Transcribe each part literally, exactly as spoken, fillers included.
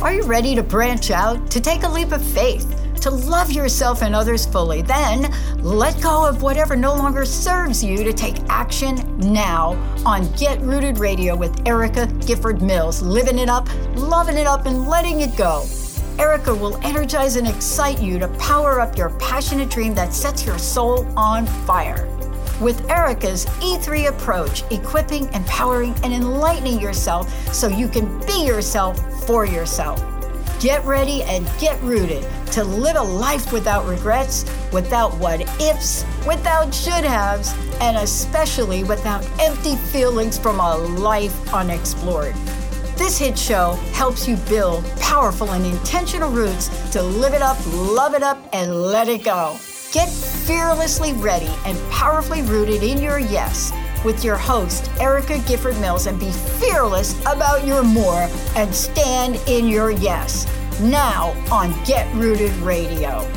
Are you ready to branch out, to take a leap of faith, to love yourself and others fully? Then let go of whatever no longer serves you to take action now on Get Rooted Radio with Erica Gifford Mills, living it up, loving it up, and letting it go. Erica will energize and excite you to power up your passionate dream that sets your soul on fire. With Erica's E three approach, equipping, empowering, and enlightening yourself so you can be yourself for yourself. Get ready and get rooted to live a life without regrets, without what ifs, without should haves, and especially without empty feelings from a life unexplored. This hit show helps you build powerful and intentional roots to live it up, love it up, and let it go. Get fearlessly ready and powerfully rooted in your yes with your host, Erica Gifford Mills, and be fearless about your more and stand in your yes. Now on Get Rooted Radio.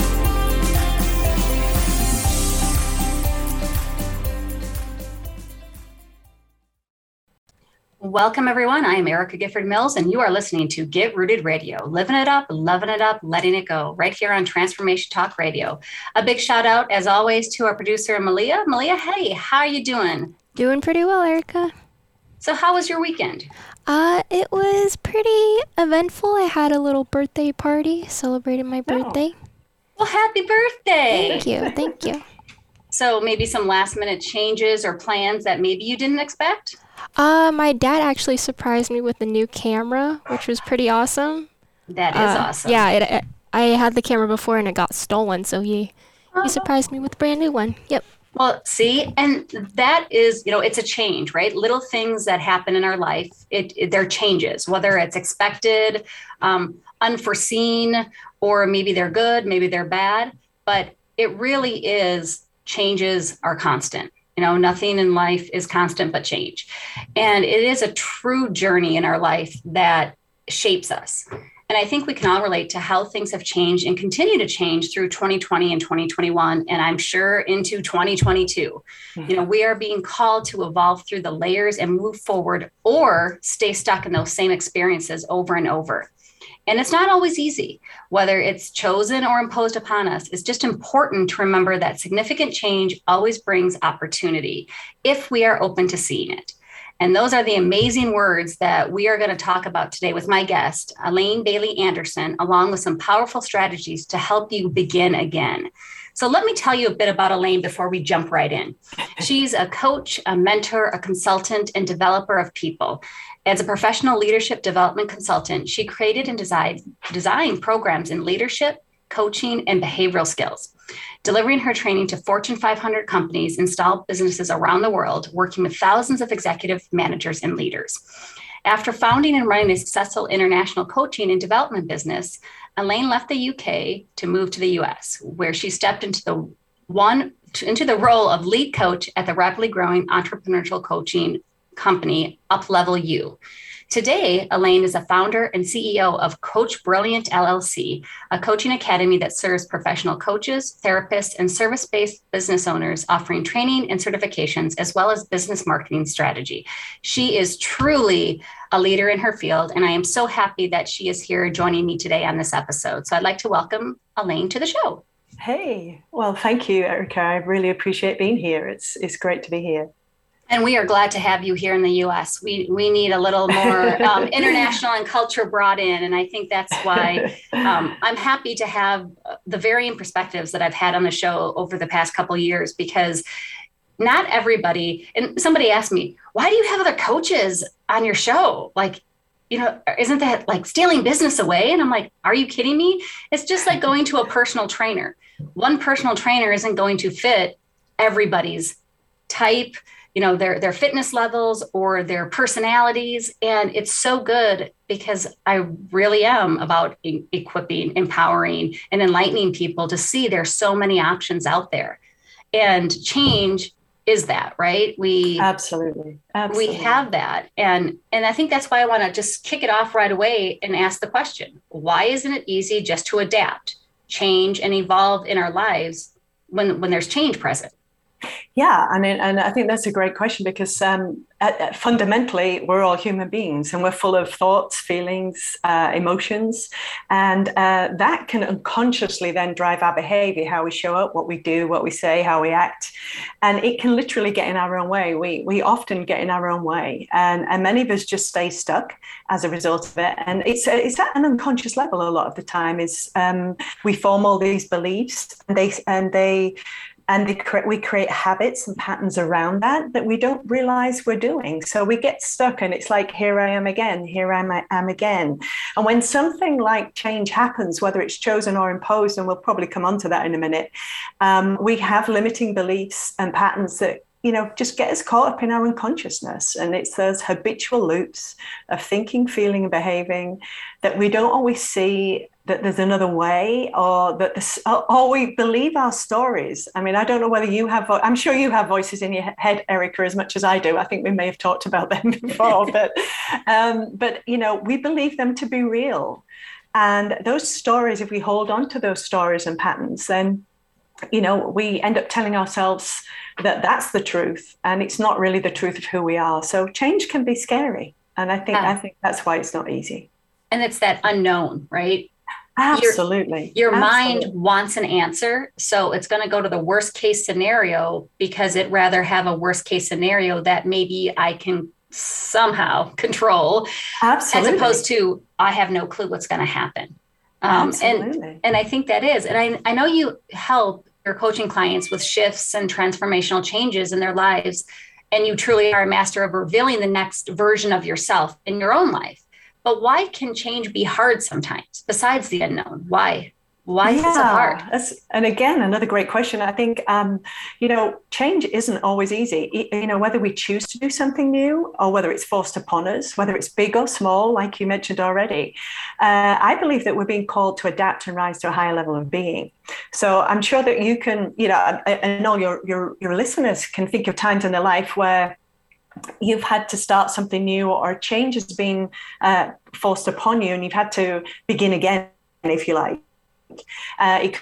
Welcome, everyone. I am Erica Gifford Mills, and you are listening to Get Rooted Radio, living it up, loving it up, letting it go, right here on Transformation Talk Radio. A big shout out, as always, to our producer, Malia. Malia, hey, how are you doing? Doing pretty well, Erica. So how was your weekend? Uh, it was pretty eventful. I had a little birthday party, celebrated my birthday. Oh. Well, happy birthday. Thank you, thank you. So maybe some last minute changes or plans that maybe you didn't expect? Uh, my dad actually surprised me with a new camera, which was pretty awesome. That is uh, awesome. Yeah, it, it, I had the camera before and it got stolen, so he, oh. he surprised me with a brand new one. Yep. Well, see, and that is, you know, it's a change, right? Little things that happen in our life, it, it they're changes, whether it's expected, um, unforeseen, or maybe they're good, maybe they're bad, but it really is, changes are constant. You know, nothing in life is constant but change. And it is a true journey in our life that shapes us. And I think we can all relate to how things have changed and continue to change through twenty twenty and twenty twenty-one, and I'm sure into twenty twenty-two. Mm-hmm. You know, we are being called to evolve through the layers and move forward, or stay stuck in those same experiences over and over. And it's not always easy, whether it's chosen or imposed upon us. It's just important to remember that significant change always brings opportunity if we are open to seeing it. And those are the amazing words that we are going to talk about today with my guest, Elaine Bailey Anderson, along with some powerful strategies to help you begin again. So let me tell you a bit about Elaine before we jump right in. She's a coach, a mentor, a consultant, and developer of people. As a professional leadership development consultant, she created and designed, designed programs in leadership, coaching, and behavioral skills, delivering her training to Fortune five hundred companies and small businesses around the world, working with thousands of executive managers and leaders. After founding and running a successful international coaching and development business, Elaine left the U K to move to the U S, where she stepped into the one into the role of lead coach at the rapidly growing entrepreneurial coaching company UpLevel U. Today, Elaine is a founder and C E O of Coach Brilliant L L C, a coaching academy that serves professional coaches, therapists, and service-based business owners, offering training and certifications, as well as business marketing strategy. She is truly a leader in her field, and I am so happy that she is here joining me today on this episode. So I'd like to welcome Elaine to the show. Hey, well, thank you, Erica. I really appreciate being here. It's it's great to be here. And we are glad to have you here in the U S. We we need a little more um, international and culture brought in. And I think that's why um, I'm happy to have the varying perspectives that I've had on the show over the past couple of years, because not everybody, and somebody asked me, why do you have other coaches on your show? Like, you know, isn't that like stealing business away? And I'm like, are you kidding me? It's just like going to a personal trainer. One personal trainer isn't going to fit everybody's type, you know, their, their fitness levels or their personalities. And it's so good because I really am about e- equipping, empowering, and enlightening people to see there's so many options out there. And change is that, right? We absolutely, absolutely. we have that. And, and I think that's why I want to just kick it off right away and ask the question, why isn't it easy just to adapt, change, and evolve in our lives when, when there's change present? Yeah, and and I think that's a great question because um, uh, fundamentally we're all human beings and we're full of thoughts, feelings, uh, emotions, and uh, that can unconsciously then drive our behavior, how we show up, what we do, what we say, how we act, and it can literally get in our own way. We we often get in our own way, and and many of us just stay stuck as a result of it. And it's it's at an unconscious level a lot of the time. Is um, we form all these beliefs, and they and they. And they cre- we create habits and patterns around that that we don't realize we're doing. So we get stuck and it's like, here I am again, here I am again. And when something like change happens, whether it's chosen or imposed, and we'll probably come on to that in a minute, um, we have limiting beliefs and patterns that, you know, just get us caught up in our unconsciousness. And it's those habitual loops of thinking, feeling, and behaving that we don't always see that there's another way, or that this, or we believe our stories. I mean, I don't know whether you have, I'm sure you have voices in your head, Erica, as much as I do. I think we may have talked about them before, but, um, but, you know, we believe them to be real. And those stories, if we hold on to those stories and patterns, then, you know, we end up telling ourselves that that's the truth, and it's not really the truth of who we are. So change can be scary. And I think, yeah. I think that's why it's not easy. And it's that unknown, right? Absolutely. Your, your Absolutely. mind wants an answer. So it's going to go to the worst case scenario because it rather have a worst case scenario that maybe I can somehow control. Absolutely. As opposed to, I have no clue what's going to happen. Um, Absolutely. And, and I think that is, and I, I know you help your coaching clients with shifts and transformational changes in their lives. And you truly are a master of revealing the next version of yourself in your own life. But why can change be hard sometimes besides the unknown? Why? Why yeah, is it so hard? That's, and again, another great question. I think, um, you know, change isn't always easy. You know, whether we choose to do something new or whether it's forced upon us, whether it's big or small, like you mentioned already, uh, I believe that we're being called to adapt and rise to a higher level of being. So I'm sure that you can, you know, I, I know your, your, your listeners can think of times in their life where you've had to start something new or change has been uh, forced upon you and you've had to begin again, if you like. Uh, it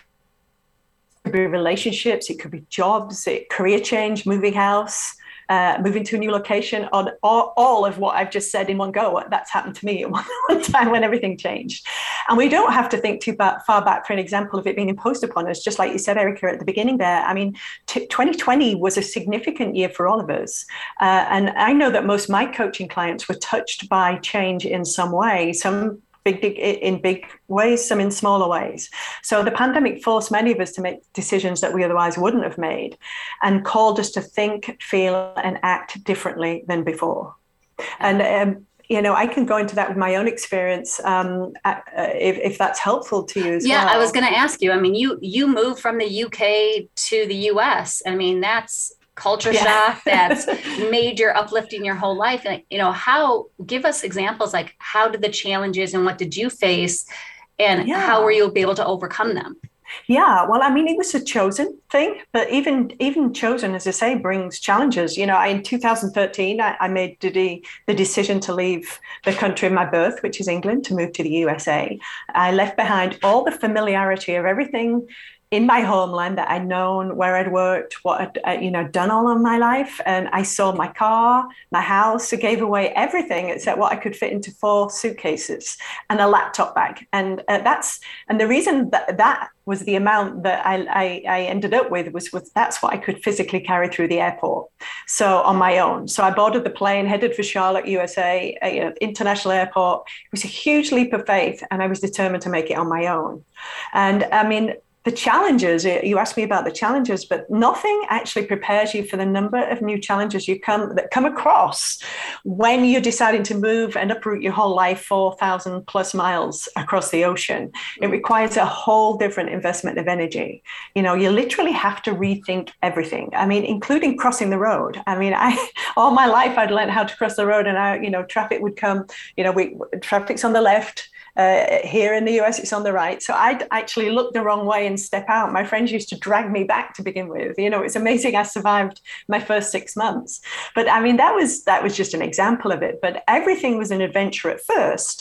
could be relationships, it could be jobs, it, career change, moving house, uh, moving to a new location, on all, all of what I've just said in one go. That's happened to me at one, one time when everything changed. And we don't have to think too back, far back for an example of it being imposed upon us, just like you said, Erica, at the beginning there. I mean, t- twenty twenty was a significant year for all of us. Uh, and I know that most of my coaching clients were touched by change in some way, some Big, big in big ways, some in smaller ways. So the pandemic forced many of us to make decisions that we otherwise wouldn't have made and called us to think, feel, and act differently than before. And, um, you know, I can go into that with my own experience um, uh, if, if that's helpful to you as yeah, well. Yeah, I was going to ask you, I mean, you you moved from the U K to the U S. I mean, that's culture yeah. shock, that's major uplifting your whole life. And, you know, how, give us examples, like how did the challenges and what did you face and yeah. how were you able to overcome them? Yeah, well, I mean, it was a chosen thing, but even even chosen, as I say, brings challenges. You know, in two thousand thirteen, I, I made the, the decision to leave the country of my birth, which is England, to move to the U S A. I left behind all the familiarity of everything in my homeland that I'd known, where I'd worked, what I'd, you know, done all of my life. And I sold my car, my house, I gave away everything except what I could fit into four suitcases and a laptop bag. And uh, that's, and the reason that that was the amount that I, I, I ended up with was, was that's what I could physically carry through the airport. So on my own. So I boarded the plane, headed for Charlotte, U S A, a, you know, international airport. It was a huge leap of faith. And I was determined to make it on my own. And I mean, the challenges, you asked me about the challenges, but nothing actually prepares you for the number of new challenges you come that come across when you're deciding to move and uproot your whole life four thousand plus miles across the ocean. It requires a whole different investment of energy. You know, you literally have to rethink everything. I mean, including crossing the road. I mean, I all my life I'd learned how to cross the road, and I, you know, traffic would come. You know, we traffic's on the left. Uh, here in the U S, it's on the right. So I'd actually look the wrong way and step out. My friends used to drag me back to begin with. You know, it's amazing I survived my first six months. But I mean, that was that was just an example of it. But everything was an adventure at first.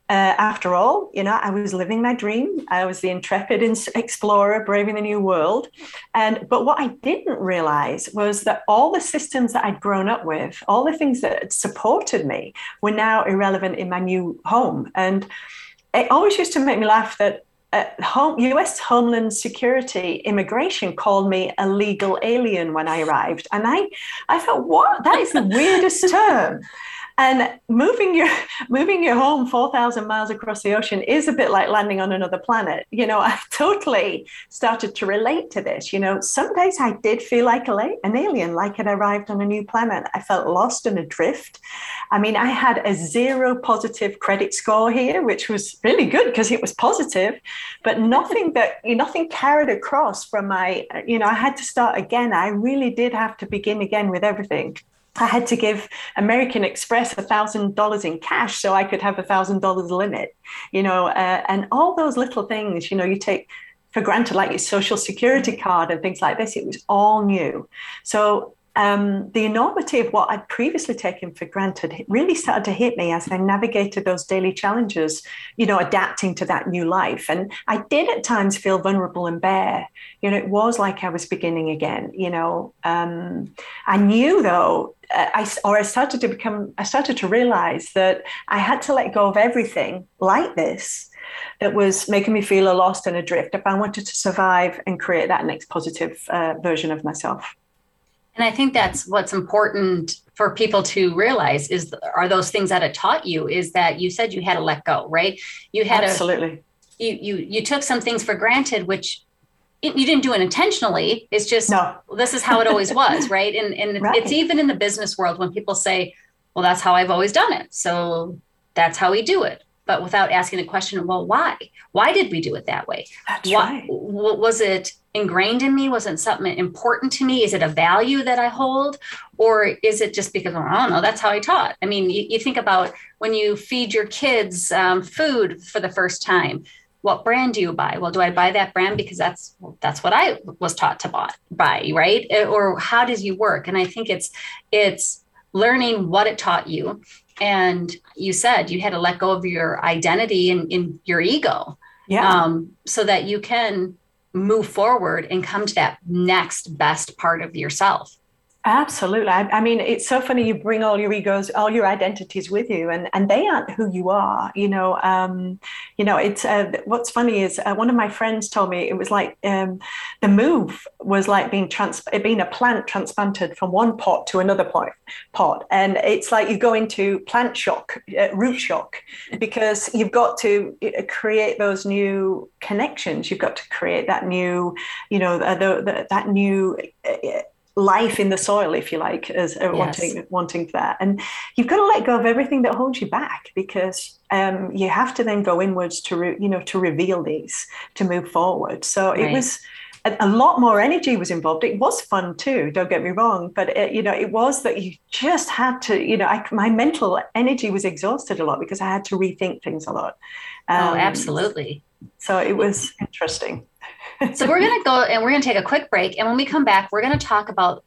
Uh, after all, you know, I was living my dream. I was the intrepid explorer, braving the new world. And but what I didn't realize was that all the systems that I'd grown up with, all the things that had supported me, were now irrelevant in my new home. And it always used to make me laugh that uh, home, U S Homeland Security immigration called me a legal alien when I arrived. And I, I thought, what? That is the weirdest term. And moving your moving your home four thousand miles across the ocean is a bit like landing on another planet. You know, I've totally started to relate to this. You know, some days I did feel like an alien, like I'd arrived on a new planet. I felt lost and adrift. I mean, I had a zero positive credit score here, which was really good because it was positive, but nothing that, nothing carried across from my, you know, I had to start again. I really did have to begin again with everything. I had to give American Express a thousand dollars in cash so I could have a thousand dollars limit, you know, uh, and all those little things, you know, you take for granted, like your social security card and things like this. It was all new. So um, the enormity of what I'd previously taken for granted really started to hit me as I navigated those daily challenges, you know, adapting to that new life. And I did at times feel vulnerable and bare. You know, it was like I was beginning again, you know. Um, I knew, though, I, or I started to become, I started to realize that I had to let go of everything like this that was making me feel lost and adrift if I wanted to survive and create that next positive uh, version of myself. And I think that's what's important for people to realize is, are those things that it taught you, is that you said you had to let go, right? You had Absolutely. A, you, you, you took some things for granted, which you didn't do it intentionally. It's just, no. This is how it always was, right? And, and right. It's even in the business world when people say, well, that's how I've always done it. So that's how we do it. But without asking the question, well, why? Why did we do it that way? That's why, right. Was it ingrained in me? Was it something important to me? Is it a value that I hold? Or is it just because, well, I don't know, that's how I taught? I mean, you, you think about when you feed your kids um, food for the first time. What brand do you buy? Well, do I buy that brand because that's that's what I was taught to buy, buy, right? Or how does you work? And I think it's it's learning what it taught you. And you said you had to let go of your identity and in your ego, yeah, um, so that you can move forward and come to that next best part of yourself. Absolutely. I, I mean, it's so funny. You bring all your egos, all your identities with you, and, and they aren't who you are. You know, um, you know. It's uh, what's funny is uh, one of my friends told me it was like um, the move was like being trans being a plant transplanted from one pot to another pot, pot, and it's like you go into plant shock, uh, root shock, because you've got to create those new connections. You've got to create that new, you know, the, the, that new. Uh, life in the soil, if you like, as uh, yes. wanting wanting that. And you've got to let go of everything that holds you back, because um, you have to then go inwards to, re- you know, to reveal these, to move forward. So right. It was a, a lot more energy was involved. It was fun too, don't get me wrong, but it, you know, it was that you just had to, you know, I, my mental energy was exhausted a lot because I had to rethink things a lot. Um, oh, absolutely. So it was interesting. So we're going to go and we're going to take a quick break. And when we come back, we're going to talk about,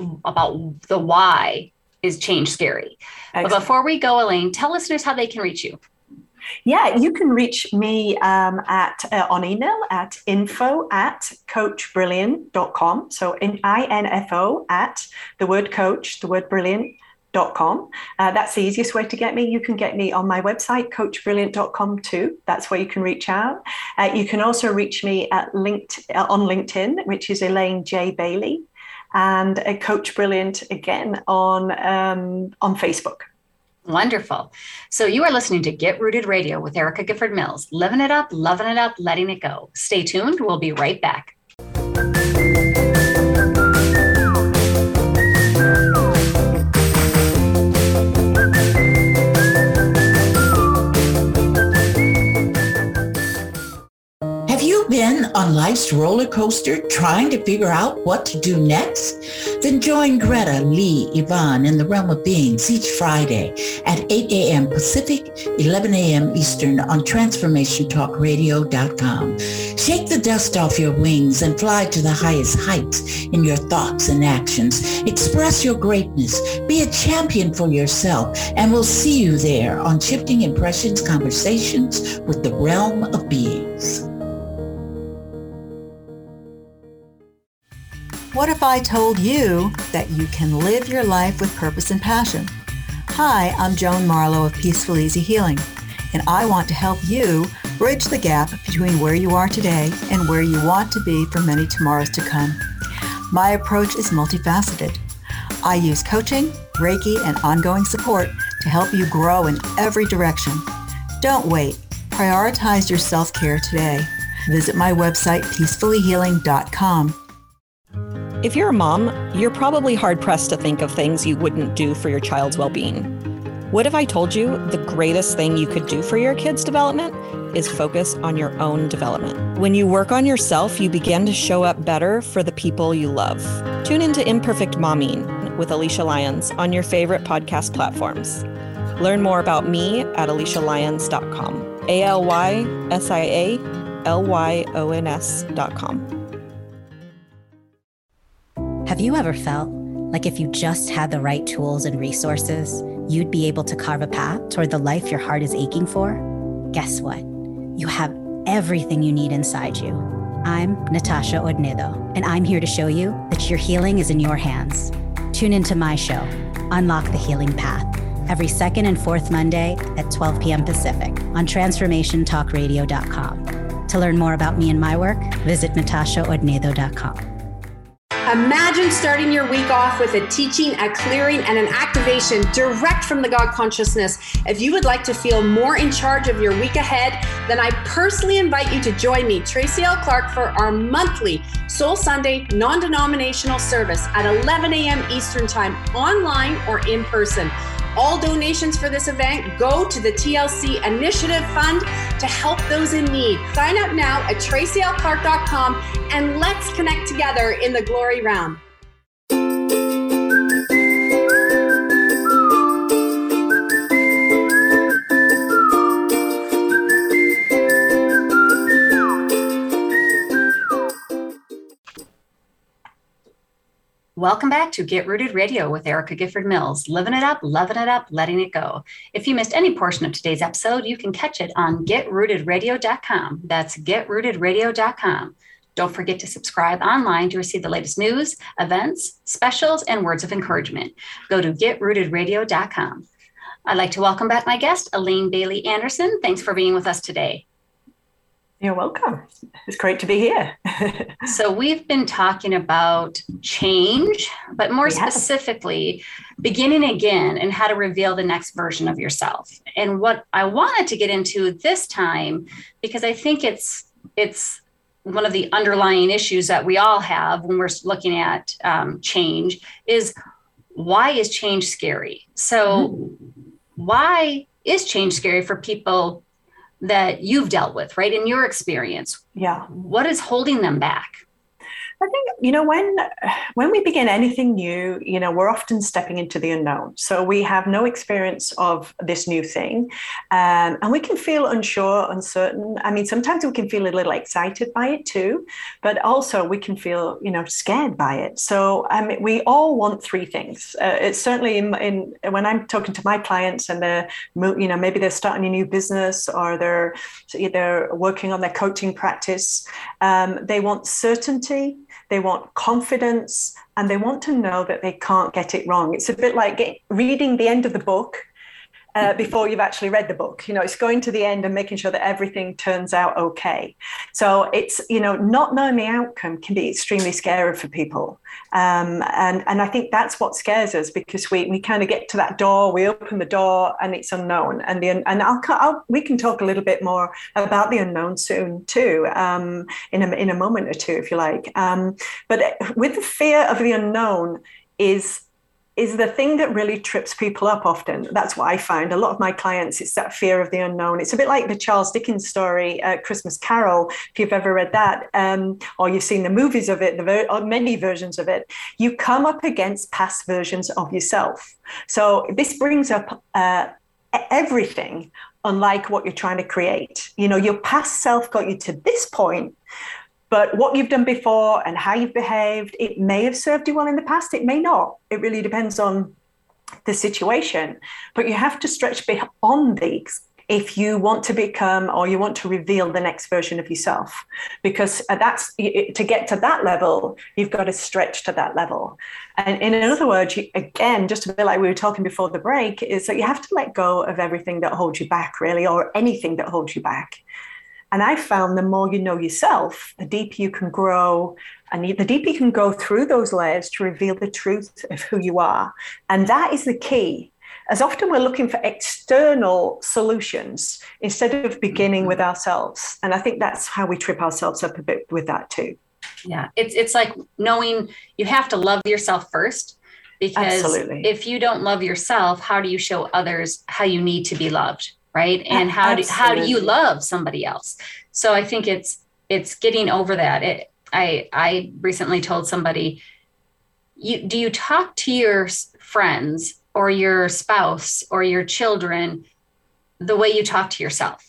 about the why is change scary. Excellent. But before we go, Elaine, tell listeners how they can reach you. Yeah, you can reach me um, at uh, on email at info at coach brilliant dot com. So in I N F O at the word coach, the word brilliant. Dot com. Uh, that's the easiest way to get me. You can get me on my website, coach brilliant dot com too. That's where you can reach out. Uh, you can also reach me at linked, uh, on LinkedIn, which is Elaine J. Bailey, and uh, Coach Brilliant again on, um, on Facebook. Wonderful. So you are listening to Get Rooted Radio with Erica Gifford Mills, living it up, loving it up, letting it go. Stay tuned. We'll be right back. Been on life's roller coaster trying to figure out what to do next? Then join Greta, Lee, Yvonne in the Realm of Beings each Friday at eight a.m. Pacific, eleven a.m. Eastern on transformation talk radio dot com. Shake the dust off your wings and fly to the highest heights in your thoughts and actions. Express your greatness. Be a champion for yourself, and we'll see you there on Shifting Impressions Conversations with the Realm of Beings. What if I told you that you can live your life with purpose and passion? Hi, I'm Joan Marlowe of Peaceful Easy Healing, and I want to help you bridge the gap between where you are today and where you want to be for many tomorrows to come. My approach is multifaceted. I use coaching, Reiki, and ongoing support to help you grow in every direction. Don't wait. Prioritize your self-care today. Visit my website, peacefully healing dot com. If you're a mom, you're probably hard-pressed to think of things you wouldn't do for your child's well-being. What if I told you the greatest thing you could do for your kid's development is focus on your own development? When you work on yourself, you begin to show up better for the people you love. Tune into Imperfect Momming with Alicia Lyons on your favorite podcast platforms. Learn more about me at alicia lyons dot com. A L Y S I A L Y O N S dot com. Have you ever felt like if you just had the right tools and resources, you'd be able to carve a path toward the life your heart is aching for? Guess what? You have everything you need inside you. I'm Natasha Odnedo, and I'm here to show you that your healing is in your hands. Tune into my show, Unlock the Healing Path, every second and fourth Monday at twelve p.m. Pacific on transformation talk radio dot com. To learn more about me and my work, visit natasha odnedo dot com. Imagine starting your week off with a teaching, a clearing, and an activation direct from the God consciousness. If you would like to feel more in charge of your week ahead, then I personally invite you to join me, Tracy L. Clark, for our monthly Soul Sunday non-denominational service at eleven a.m. Eastern Time, online or in person. All donations for this event go to the T L C Initiative Fund to help those in need. Sign up now at tracy l clark dot com and let's connect together in the glory realm. Welcome back to Get Rooted Radio with Erica Gifford Mills, living it up, loving it up, letting it go. If you missed any portion of today's episode, you can catch it on get rooted radio dot com. That's get rooted radio dot com. Don't forget to subscribe online to receive the latest news, events, specials, and words of encouragement. Go to get rooted radio dot com. I'd like to welcome back my guest, Elaine Bailey Anderson. Thanks for being with us today. You're welcome. It's great to be here. So we've been talking about change, but more We have. specifically, beginning again and how to reveal the next version of yourself. And what I wanted to get into this time, because I think it's it's one of the underlying issues that we all have when we're looking at um, change, is why is change scary? So mm-hmm. why is change scary for people that you've dealt with, right? In your experience, Yeah. what is holding them back? I think, you know, when when we begin anything new, you know, we're often stepping into the unknown. So we have no experience of this new thing. Um, and we can feel unsure, uncertain. I mean, sometimes we can feel a little excited by it too, but also we can feel, you know, scared by it. So I mean, we all want three things. Uh, it's certainly in, in when I'm talking to my clients and they're, you know, maybe they're starting a new business or they're, they're working on their coaching practice. Um, they want certainty. They want confidence, and they want to know that they can't get it wrong. It's a bit like get, reading the end of the book uh, before you've actually read the book. You know, it's going to the end and making sure that everything turns out okay. So it's, you know, not knowing the outcome can be extremely scary for people. Um, and, and I think that's what scares us, because we, we kind of get to that door, we open the door and it's unknown. And the and I'll, I'll we can talk a little bit more about the unknown soon too, um, in a in a moment or two, if you like. Um, but with the fear of the unknown is is the thing that really trips people up often. That's what I found. A lot of my clients, it's that fear of the unknown. It's a bit like the Charles Dickens story, uh, Christmas Carol, if you've ever read that, um, or you've seen the movies of it, the ver- or many versions of it. You come up against past versions of yourself. So this brings up uh, everything unlike what you're trying to create. You know, your past self got you to this point, but what you've done before and how you've behaved, it may have served you well in the past. It may not. It really depends on the situation. But you have to stretch beyond these if you want to become or you want to reveal the next version of yourself. Because that's to get to that level, you've got to stretch to that level. And in other words, you, again, just a bit like we were talking before the break, is that you have to let go of everything that holds you back, really, or anything that holds you back. And I found the more you know yourself, the deeper you can grow, and the deeper you can go through those layers to reveal the truth of who you are. And that is the key. As often we're looking for external solutions instead of beginning with ourselves. And I think that's how we trip ourselves up a bit with that too. Yeah, it's it's like knowing you have to love yourself first, because Absolutely. If you don't love yourself, how do you show others how you need to be loved? Right. And how do, how do you love somebody else? So I think it's, it's getting over that. It, I, I recently told somebody, you, do you talk to your friends or your spouse or your children the way you talk to yourself?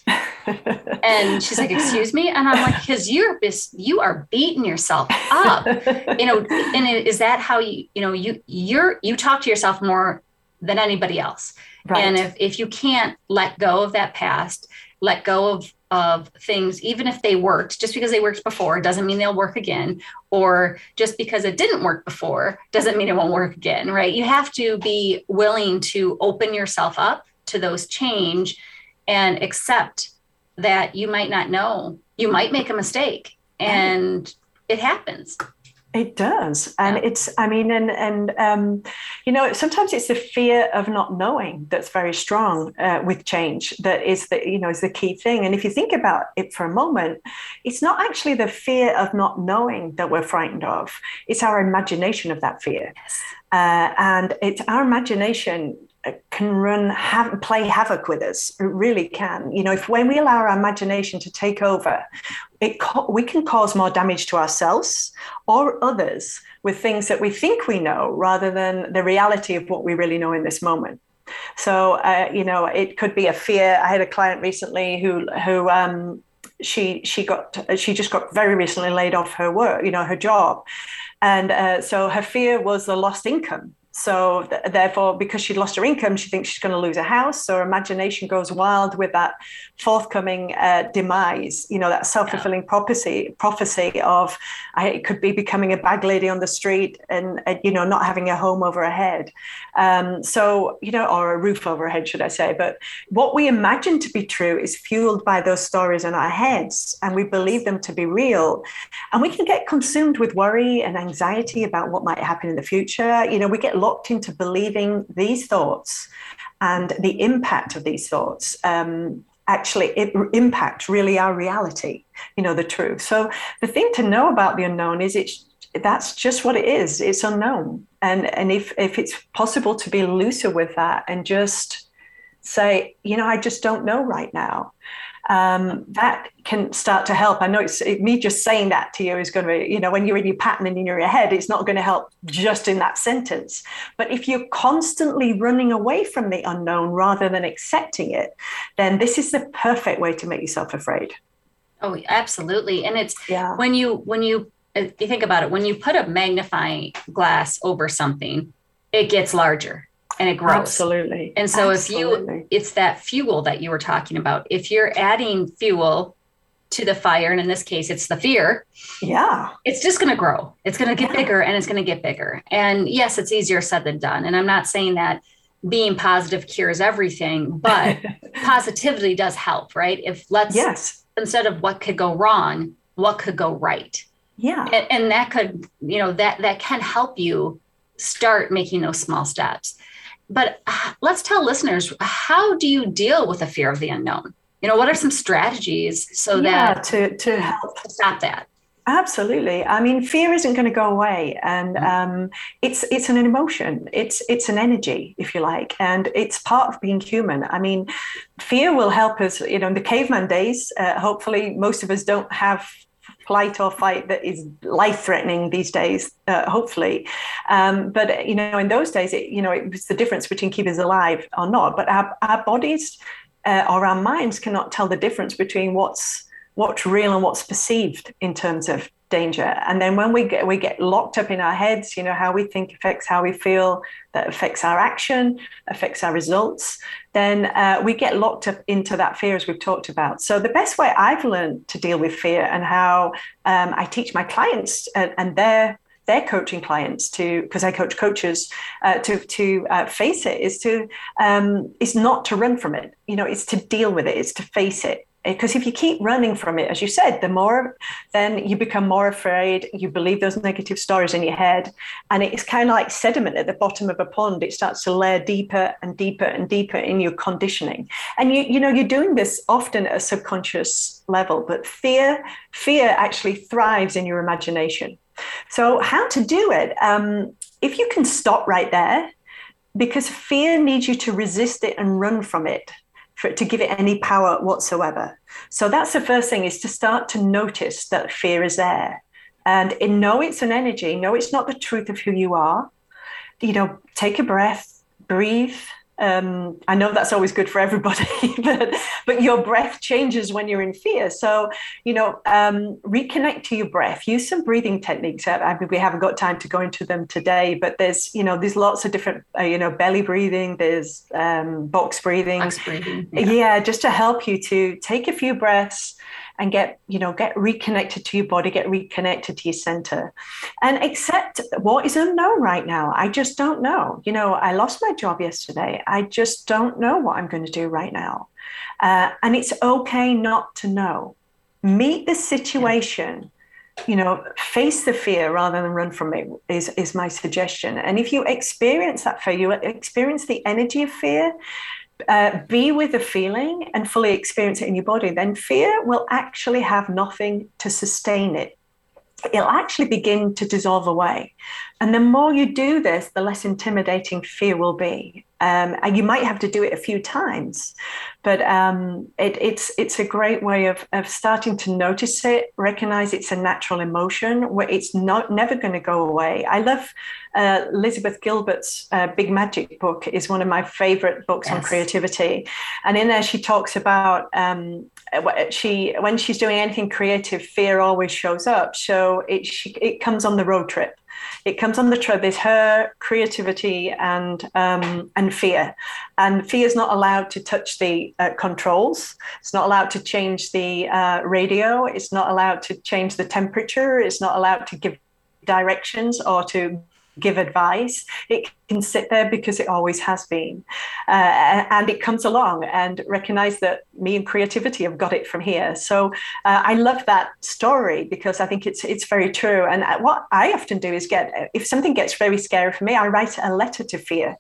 And she's like, excuse me? And I'm like, cause you're, you are beating yourself up, you know, and is that how you, you know, you, you're, you talk to yourself more than anybody else. Right. And if, if you can't let go of that past, let go of, of things, even if they worked, just because they worked before doesn't mean they'll work again, or just because it didn't work before doesn't mean it won't work again, right? You have to be willing to open yourself up to those change and accept that you might not know, you might make a mistake, and it happens. It does. And yeah. it's, I mean, and, and um, you know, sometimes it's the fear of not knowing that's very strong uh, with change. That is the, you know, is the key thing. And if you think about it for a moment, it's not actually the fear of not knowing that we're frightened of. It's our imagination of that fear. Yes. Uh, and it's our imagination can run, have, play havoc with us. It really can. You know, if when we allow our imagination to take over, it we can cause more damage to ourselves or others with things that we think we know rather than the reality of what we really know in this moment. So, uh, you know, it could be a fear. I had a client recently who, who, um, she, she got, she just got very recently laid off her work, you know, her job. And uh, so her fear was the lost income. So th- therefore, because she'd lost her income, she thinks she's going to lose a house. So her imagination goes wild with that forthcoming uh, demise, you know, that self-fulfilling yeah. prophecy, prophecy of I, it could be becoming a bag lady on the street and, uh, you know, not having a home over her head. Um, so, you know, or a roof over her head, should I say. But what we imagine to be true is fueled by those stories in our heads, and we believe them to be real. And we can get consumed with worry and anxiety about what might happen in the future. You know, we get locked into believing these thoughts, and the impact of these thoughts um, actually it impact really our reality, you know, the truth. So the thing to know about the unknown is it's that's just what it is. It's unknown. And and if if it's possible to be looser with that and just say, you know, I just don't know right now. Um, that can start to help. I know it's it, me just saying that to you is going to be, you know, when you're in your pattern and in your head, it's not going to help just in that sentence. But if you're constantly running away from the unknown rather than accepting it, then this is the perfect way to make yourself afraid. Oh, absolutely. And it's yeah. when you when you, you think about it, when you put a magnifying glass over something, it gets larger. And it grows. Absolutely. And so Absolutely. if you, it's that fuel that you were talking about. If you're adding fuel to the fire, and in this case, it's the fear. Yeah. It's just going to grow. It's going to get yeah. bigger and it's going to get bigger. And yes, it's easier said than done. And I'm not saying that being positive cures everything, but positivity does help, right? If let's, yes. instead of what could go wrong, what could go right? Yeah. And, and that could, you know, that, that can help you start making those small steps. But let's tell listeners, how do you deal with the fear of the unknown? You know, what are some strategies so yeah, that to, to help to stop that? Absolutely. I mean, fear isn't going to go away, and um, it's it's an emotion. It's it's an energy, if you like, and it's part of being human. I mean, fear will help us. You know, in the caveman days, uh, hopefully, most of us don't have flight or fight that is life-threatening these days. Uh, hopefully, um, but you know, in those days, it, you know, it was the difference between keeping us alive or not. But our our bodies uh, or our minds cannot tell the difference between what's what's real and what's perceived in terms of danger. And then when we get we get locked up in our heads, you know, how we think affects how we feel, that affects our action, affects our results, then uh, we get locked up into that fear, as we've talked about. So the best way I've learned to deal with fear, and how um, I teach my clients and, and their their coaching clients to, because I coach coaches, uh, to to uh, face it, is to um, is not to run from it. You know, it's to deal with it, it's to face it. Because if you keep running from it, as you said, the more, then you become more afraid, you believe those negative stories in your head, and it's kind of like sediment at the bottom of a pond. It starts to layer deeper and deeper and deeper in your conditioning. And you you know, you're doing this often at a subconscious level, but fear, fear actually thrives in your imagination. So how to do it? Um, if you can stop right there, because fear needs you to resist it and run from it, for it to give it any power whatsoever. So that's the first thing, is to start to notice that fear is there. And in, know it's an energy, know it's not the truth of who you are. You know, take a breath, breathe. Um, I know that's always good for everybody, but, but your breath changes when you're in fear. So, you know, um, reconnect to your breath. Use some breathing techniques. I mean, we haven't got time to go into them today, but there's, you know, there's lots of different, uh, you know, belly breathing. There's um, box breathing. Box breathing. Yeah. yeah, just to help you to take a few breaths and get, you know, get reconnected to your body, get reconnected to your center, and accept what is unknown right now. I just don't know. You know, I lost my job yesterday. I just don't know what I'm going to do right now. Uh, and it's okay not to know. Meet the situation, you know, face the fear rather than run from it is, is my suggestion. And if you experience that fear, you experience the energy of fear, Uh, be with the feeling and fully experience it in your body, then fear will actually have nothing to sustain it. It'll actually begin to dissolve away. And the more you do this, the less intimidating fear will be. Um, and you might have to do it a few times, but um, it, it's it's a great way of, of starting to notice it, recognize it's a natural emotion where it's not never going to go away. I love uh, Elizabeth Gilbert's uh, Big Magic book is one of my favorite books yes. on creativity. And in there she talks about um, she when she's doing anything creative, fear always shows up. So it she, it comes on the road trip. It comes on the trip. There's her creativity and um, and fear, and fear is not allowed to touch the uh, controls. It's not allowed to change the uh, radio. It's not allowed to change the temperature. It's not allowed to give directions or to give advice. It can sit there because it always has been, uh, and it comes along and recognize that me and creativity have got it from here. So uh, I love that story because I think it's it's very true. And what I often do is get, if something gets very scary for me, I write a letter to fear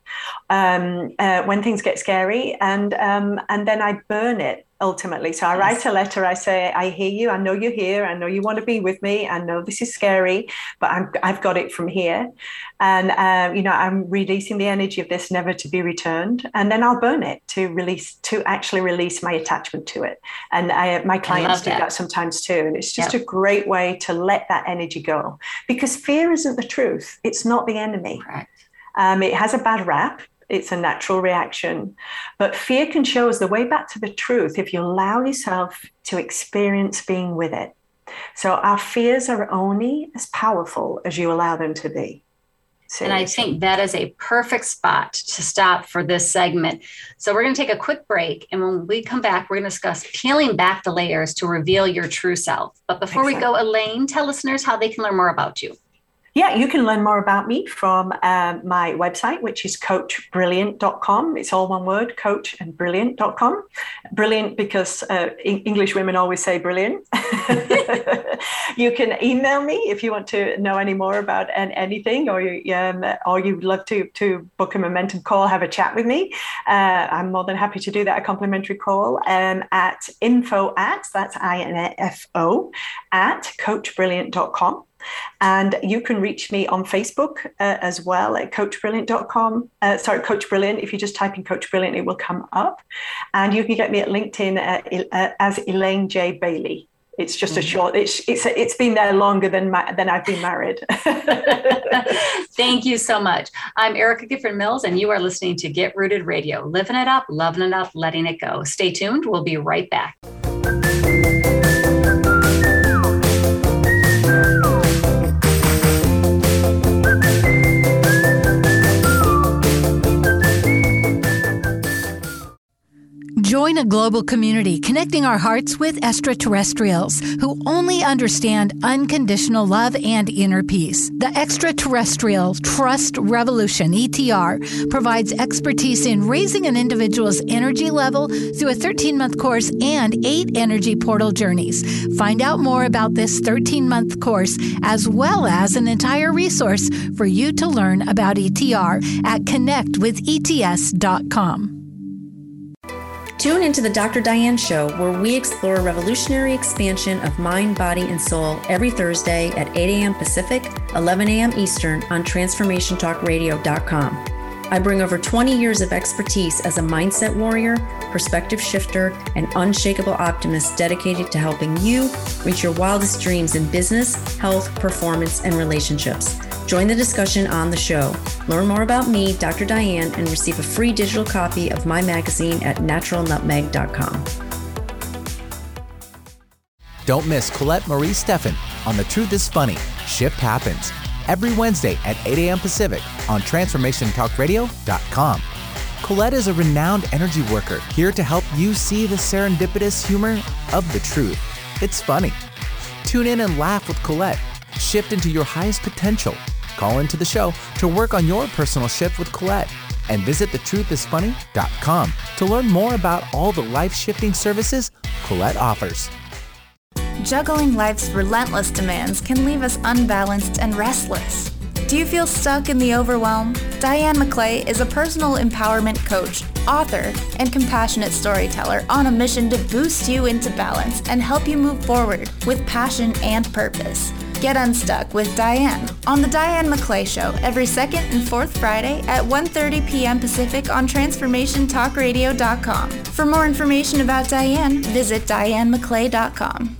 um, uh, when things get scary, and um, and then I burn it. Ultimately. So I write a letter. I say, I hear you. I know you're here. I know you want to be with me. I know this is scary, but I'm, I've got it from here. And, uh, you know, I'm releasing the energy of this never to be returned. And then I'll burn it to release, to actually release my attachment to it. And I, my clients do that. that sometimes too. And it's just yep. a great way to let that energy go, because fear isn't the truth. It's not the enemy. Right. Um, it has a bad rap. It's a natural reaction, but fear can show us the way back to the truth if you allow yourself to experience being with it. So our fears are only as powerful as you allow them to be. Seriously. And I think that is a perfect spot to stop for this segment. So we're going to take a quick break. And when we come back, we're going to discuss peeling back the layers to reveal your true self. But before Excellent. we go, Elaine, tell listeners how they can learn more about you. Yeah, you can learn more about me from um, my website, which is coach brilliant dot com. It's all one word, coach and brilliant dot com. Brilliant because uh, English women always say brilliant. You can email me if you want to know any more about an, anything, or you, um, or you'd love to to book a momentum call, have a chat with me. Uh, I'm more than happy to do that, a complimentary call um, at info at, that's I N F O, at coach brilliant dot com. And you can reach me on Facebook uh, as well at coach brilliant dot com. Uh, sorry, Coach Brilliant. If you just type in Coach Brilliant, it will come up. And you can get me at LinkedIn uh, uh, as Elaine J. Bailey. It's just a short, it's it's it's been there longer than my, than I've been married. Thank you so much. I'm Erica Gifford Mills, and you are listening to Get Rooted Radio. Living it up, loving it up, letting it go. Stay tuned. We'll be right back. Join a global community connecting our hearts with extraterrestrials who only understand unconditional love and inner peace. The Extraterrestrial Trust Revolution, E T R, provides expertise in raising an individual's energy level through a thirteen-month course and eight energy portal journeys. Find out more about this thirteen-month course, as well as an entire resource for you to learn about E T R at connect with E T S dot com. Tune into the Doctor Diane Show, where we explore revolutionary expansion of mind, body, and soul every Thursday at eight a.m. Pacific, eleven a.m. Eastern on transformation talk radio dot com. I bring over twenty years of expertise as a mindset warrior, perspective shifter, and unshakable optimist dedicated to helping you reach your wildest dreams in business, health, performance, and relationships. Join the discussion on the show. Learn more about me, Doctor Diane, and receive a free digital copy of my magazine at natural nutmeg dot com. Don't miss Colette Marie Steffen on The Truth is Funny, Shift Happens, every Wednesday at eight a.m. Pacific on transformation talk radio dot com. Colette is a renowned energy worker here to help you see the serendipitous humor of the truth. It's funny. Tune in and laugh with Colette. Shift into your highest potential. Call into the show to work on your personal shift with Colette, and visit the truth is funny dot com to learn more about all the life-shifting services Colette offers. Juggling life's relentless demands can leave us unbalanced and restless. Do you feel stuck in the overwhelm? Diane McClay is a personal empowerment coach, author, and compassionate storyteller on a mission to boost you into balance and help you move forward with passion and purpose. Get unstuck with Diane on The Diane McClay Show every second and fourth Friday at one thirty p.m. Pacific on transformation talk radio dot com. For more information about Diane, visit diane mcclay dot com.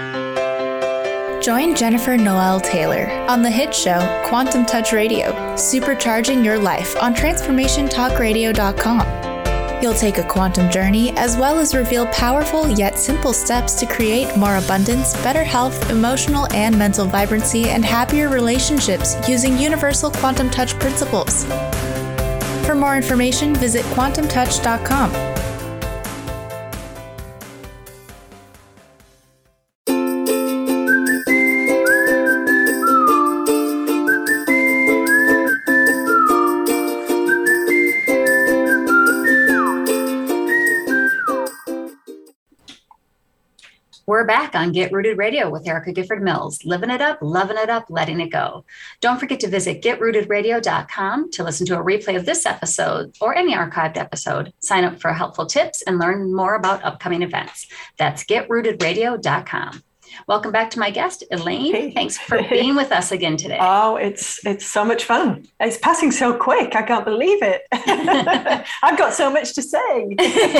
Join Jennifer Noel Taylor on the hit show Quantum Touch Radio, supercharging your life on transformation talk radio dot com. You'll take a quantum journey as well as reveal powerful yet simple steps to create more abundance, better health, emotional and mental vibrancy, and happier relationships using universal quantum touch principles. For more information, visit quantum touch dot com. We're back on Get Rooted Radio with Erica Gifford Mills, living it up, loving it up, letting it go. Don't forget to visit get rooted radio dot com to listen to a replay of this episode or any archived episode. Sign up for helpful tips and learn more about upcoming events. That's get rooted radio dot com. Welcome back to my guest, Elaine. Hey. Thanks for being with us again today. Oh, it's it's so much fun. It's passing so quick. I can't believe it. I've got so much to say.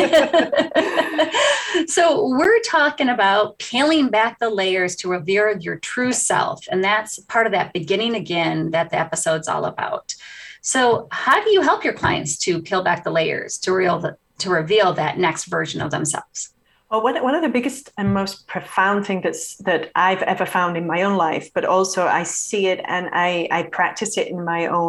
So we're talking about peeling back the layers to reveal your true self. And that's part of that beginning again that the episode's all about. So how do you help your clients to peel back the layers to reveal, the, to reveal that next version of themselves? Well, one, one of the biggest and most profound things that's, that I've ever found in my own life, but also I see it and I, I practice it in my own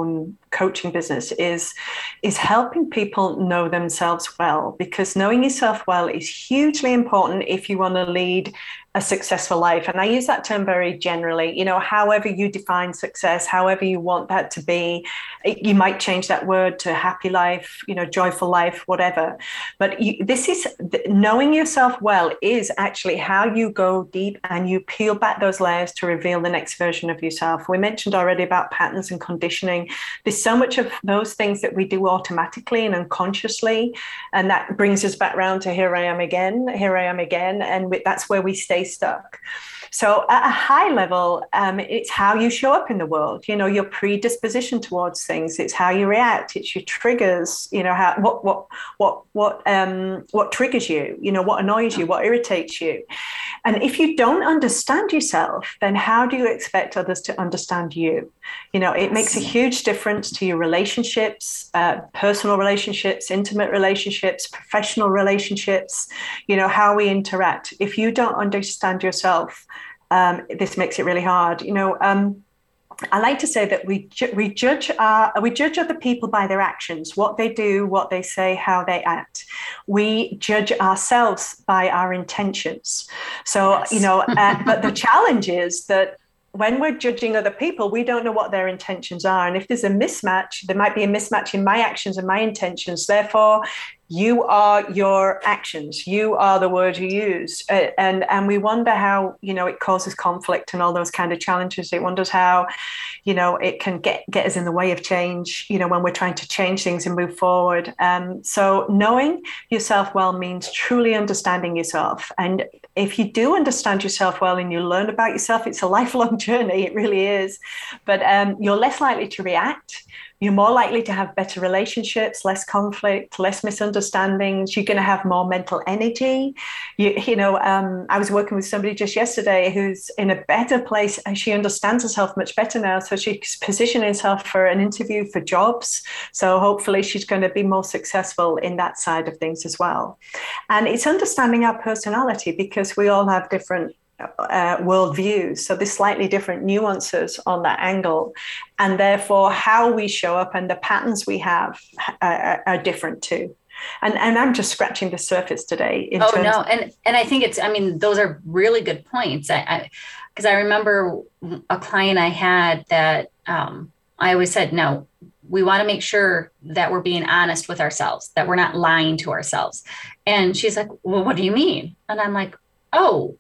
coaching business is, is helping people know themselves well, because knowing yourself well is hugely important if you want to lead a successful life. And I use that term very generally, you know, however you define success, however you want that to be, you might change that word to happy life, you know, joyful life, whatever. But you, this is, knowing yourself well is actually how you go deep and you peel back those layers to reveal the next version of yourself. We mentioned already about patterns and conditioning. There's so much of those things that we do automatically and unconsciously. And that brings us back around to here I am again, here I am again. And that's where we stay stuck. So at a high level, um, it's how you show up in the world, you know, your predisposition towards things. It's how you react. It's your triggers, you know, how, what, what, what, what, um, what triggers you, you know, what annoys you, what irritates you. And if you don't understand yourself, then how do you expect others to understand you? You know, it makes a huge difference to your relationships, uh, personal relationships, intimate relationships, professional relationships, you know, how we interact. If you don't understand yourself, um, this makes it really hard. You know, um, I like to say that we ju- we judge our, we judge other people by their actions, what they do, what they say, how they act. We judge ourselves by our intentions. So, yes. you know, uh, but the challenge is that when we're judging other people, we don't know what their intentions are. And if there's a mismatch, there might be a mismatch in my actions and my intentions. Therefore, you are your actions. You are the word you use. Uh, and, and we wonder how, you know, it causes conflict and all those kind of challenges. It wonders how, you know, it can get, get us in the way of change, you know, when we're trying to change things and move forward. Um, so knowing yourself well means truly understanding yourself. And if you do understand yourself well and you learn about yourself, it's a lifelong journey. It really is. But um, you're less likely to react. You're more likely to have better relationships, less conflict, less misunderstandings. You're going to have more mental energy. You, you know, um, I was working with somebody just yesterday who's in a better place, and she understands herself much better now. So she's positioning herself for an interview for jobs. So hopefully she's going to be more successful in that side of things as well. And it's understanding our personality, because we all have different Uh, worldviews. So there's slightly different nuances on that angle. And therefore, how we show up and the patterns we have uh, are different too. And and I'm just scratching the surface today. In oh, terms no. And and I think it's, I mean, those are really good points. I, because I, I remember a client I had that um, I always said, no, we want to make sure that we're being honest with ourselves, that we're not lying to ourselves. And she's like, well, what do you mean? And I'm like, oh,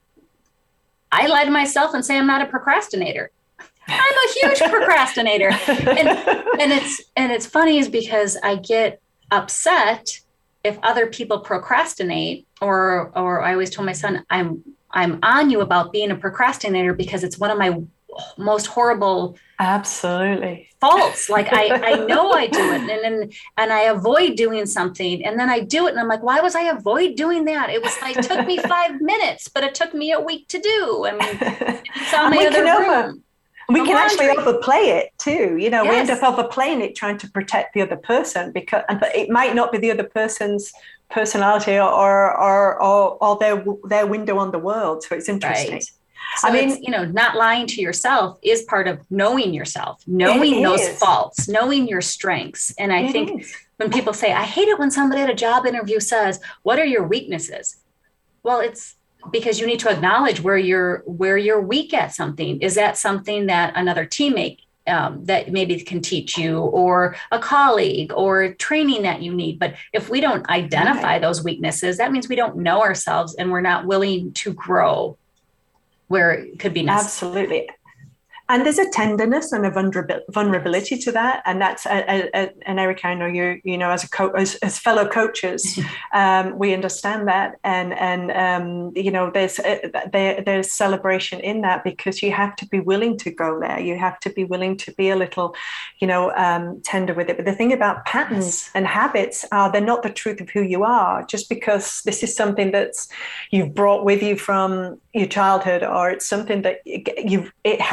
I lie to myself and say I'm not a procrastinator. I'm a huge procrastinator. And, and it's and it's funny is because I get upset if other people procrastinate, or or I always told my son, I'm I'm on you about being a procrastinator because it's one of my most horrible absolutely faults. Like I, I know I do it, and and and I avoid doing something, and then I do it, and I'm like, why was I avoid doing that? It was like it took me five minutes, but it took me a week to do. I mean, it's on my other room. We can actually overplay it too. You know, yes. we end up overplaying it, trying to protect the other person, because but it might not be the other person's personality or or or, or their their window on the world. So it's interesting. Right. So I mean, you know, not lying to yourself is part of knowing yourself, knowing those faults, knowing your strengths. And I it think is. when people say, I hate it when somebody at a job interview says, what are your weaknesses? Well, it's because you need to acknowledge where you're where you're weak at something. Is that something that another teammate um, that maybe can teach you, or a colleague, or training that you need? But if we don't identify right. those weaknesses, that means we don't know ourselves and we're not willing to grow where it could be necessary. Absolutely. And there's a tenderness and a vulnerability to that, and that's a, a, a, and Erica, I know you, you know, as a co- as, as fellow coaches, um, we understand that, and and um, you know, there's a, there there's celebration in that, because you have to be willing to go there. You have to be willing to be a little, you know, um, tender with it. But the thing about patterns yes. and habits are they're not the truth of who you are. Just because this is something that's you've brought with you from your childhood, or it's something that you've it has worked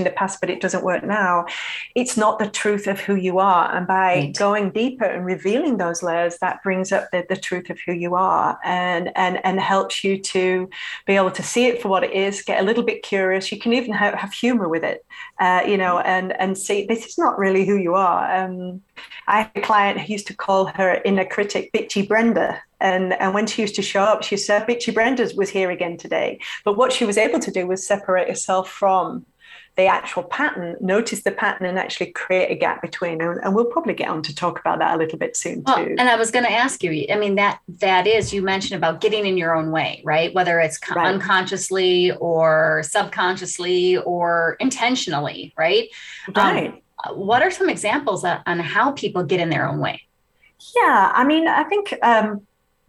in the past, but it doesn't work now. It's not the truth of who you are. And by right. going deeper and revealing those layers, that brings up the, the truth of who you are and, and, and helps you to be able to see it for what it is, get a little bit curious. You can even have, have humor with it, uh, you know, and, and see this is not really who you are. Um, I had a client who used to call her inner critic Bitchy Brenda. And, and when she used to show up, she said, Bitchy Brenda was here again today. But what she was able to do was separate herself from the actual pattern, notice the pattern, and actually create a gap between. And, and we'll probably get on to talk about that a little bit soon well, too. And I was going to ask you, I mean, that that is, you mentioned about getting in your own way, right? Whether it's right. unconsciously or subconsciously or intentionally, right? Right. Um, what are some examples on how people get in their own way? Yeah, I mean, I think um,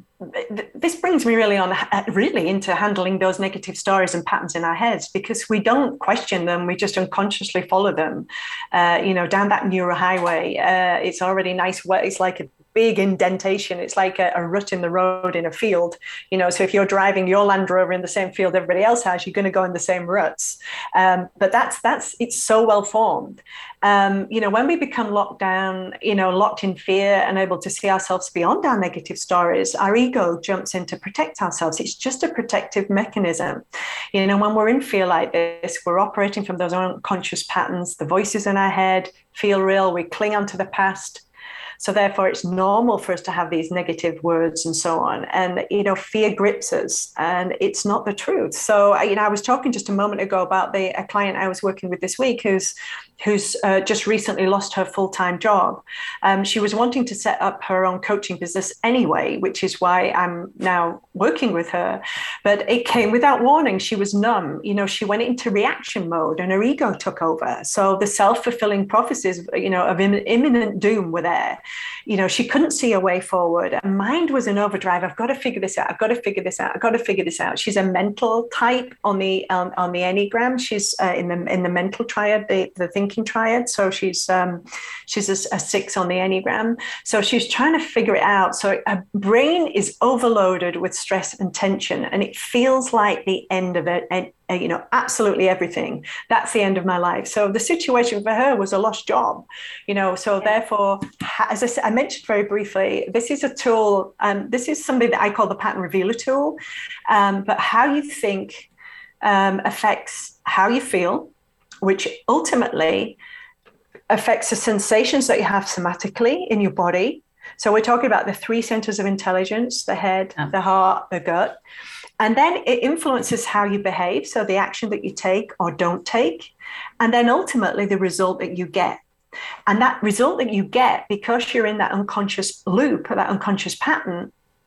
this brings me really on really into handling those negative stories and patterns in our heads, because we don't question them, we just unconsciously follow them. Uh, you know, down that neural highway, uh, it's already nice. It's like a big indentation. It's like a, a rut in the road in a field. You know, so if you're driving your Land Rover in the same field everybody else has, you're going to go in the same ruts. Um, but that's that's it's so well formed. Um, you know, when we become locked down, you know, locked in fear and able to see ourselves beyond our negative stories, our ego jumps in to protect ourselves. It's just a protective mechanism. You know, when we're in fear like this, we're operating from those unconscious patterns. The voices in our head feel real. We cling onto the past. So therefore, it's normal for us to have these negative words and so on. And, you know, fear grips us and it's not the truth. So, you know, I was talking just a moment ago about the a client I was working with this week who's who's uh, just recently lost her full-time job. Um, she was wanting to set up her own coaching business anyway, which is why I'm now working with her. But it came without warning. She was numb. You know, she went into reaction mode and her ego took over. So the self-fulfilling prophecies, you know, of im- imminent doom were there. You know, she couldn't see a way forward. Her mind was in overdrive. I've got to figure this out. I've got to figure this out. I've got to figure this out. She's a mental type on the um, on the Enneagram. She's uh, in the in the mental triad, the, the thinking triad. So she's um, she's a, a six on the Enneagram. So she's trying to figure it out. So her brain is overloaded with stress and tension, and it feels like the end of it. And, you know, absolutely everything. That's the end of my life. So the situation for her was a lost job, you know, so therefore, as I said, I mentioned very briefly, this is a tool, um, this is something that I call the pattern revealer tool, um, but how you think um, affects how you feel, which ultimately affects the sensations that you have somatically in your body. So we're talking about the three centers of intelligence, the head, oh. the heart, the gut. And then it influences how you behave, so the action that you take or don't take, and then ultimately the result that you get. And that result that you get, because you're in that unconscious loop, that unconscious pattern,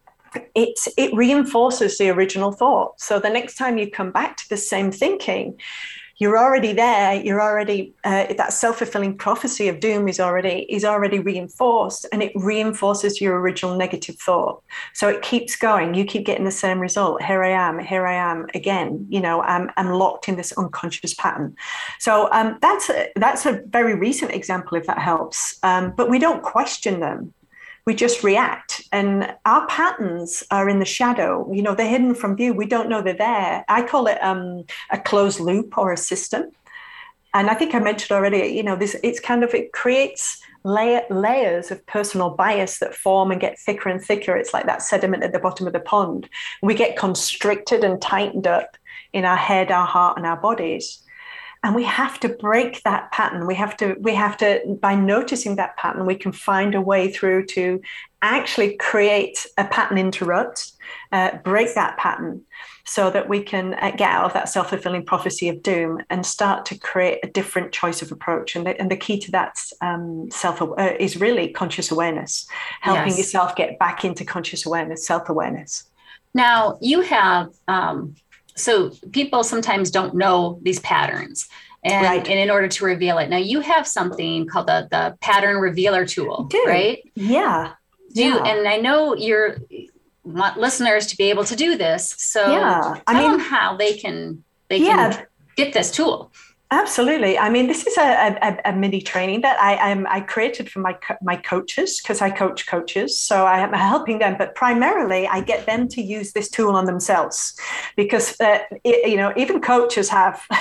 it's, it reinforces the original thought. So the next time you come back to the same thinking, you're already there. You're already uh, that self-fulfilling prophecy of doom is already is already reinforced, and it reinforces your original negative thought. So it keeps going. You keep getting the same result. Here I am. Here I am again. You know, I'm I'm locked in this unconscious pattern. So um, that's a, that's a very recent example, if that helps. Um, but we don't question them. We just react, and our patterns are in the shadow. You know, they're hidden from view. We don't know they're there. I call it um, a closed loop or a system. And I think I mentioned already, you know, this, it's kind of, it creates layer, layers of personal bias that form and get thicker and thicker. It's like that sediment at the bottom of the pond. We get constricted and tightened up in our head, our heart, and our bodies. And we have to break that pattern. We have to, we have to, by noticing that pattern, we can find a way through to actually create a pattern interrupt, uh, break that pattern so that we can get out of that self-fulfilling prophecy of doom and start to create a different choice of approach. And the, and the key to that um, self uh, is really conscious awareness, helping yes. yourself get back into conscious awareness, self-awareness. Now you have, um, So people sometimes don't know these patterns, and, right. and in order to reveal it. Now you have something called the, the pattern revealer tool, right? Yeah. Do yeah. And I know you're want listeners to be able to do this. So yeah. I tell mean, them how they can, they yeah. can get this tool. Absolutely. I mean, this is a, a, a mini training that I um, I created for my my coaches, because I coach coaches. So I am helping them, but primarily I get them to use this tool on themselves, because uh, it, you know, even coaches have